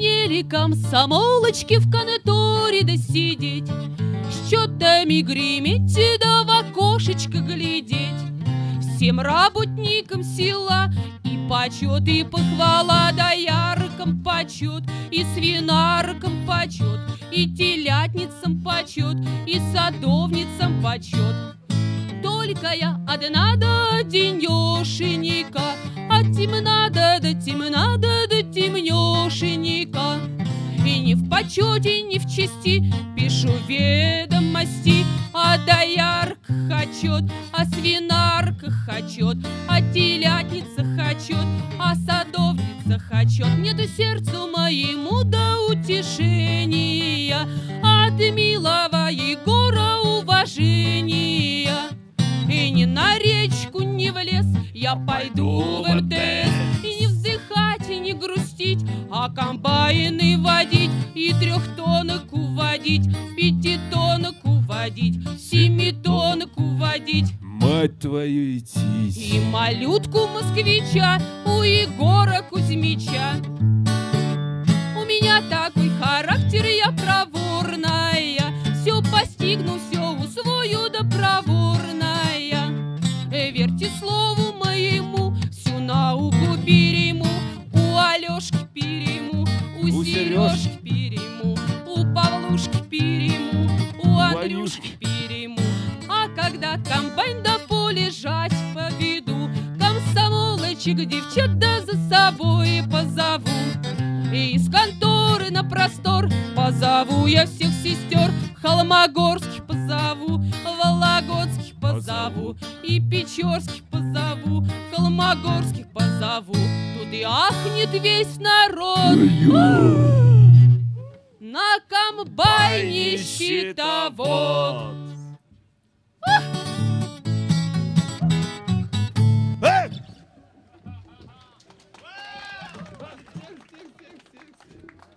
манере комсомолочки в конторе досидеть, счетами греметь да в окошечко глядеть. Всем работникам села и почет, и похвала, дояркам почет, и свинаркам почет, и телятницам почет, и садовницам почет. Только я одна да денешенька, а темна да темна да темнешенька. И не в почете, не в чести пишу ведомости, а доярка хочет, а свинарка хочет, а телятница хочет, а садовница хочет. Нету сердцу моему до утешения от милого Егора уважения. И ни на речку, ни в лес я пойду в МТС, и не вздыхать, и не грустить, а комбайны водить, и 3-тонок уводить, 5-тонок уводить, 7-тонок уводить. Мать твою идти. И малютку-москвича у Егора Кузьмича. У меня такой характер, я проворная, все постигну, все усвою да проворная. Верьте слову моему, всю науку перейму, у Алешки перейму, у Сережки перейму, у Павлушки перейму, у Андрюшки перейму. А когда комбайн да поле жать поведу, комсомолочек девчат да за собой позову. И из конторы на простор позову я всех сестер, Холмогорских позову, Вологодских позову, и Печорских позову, Холмогорских позову. Тут и ахнет весь народ на комбайне щитовод.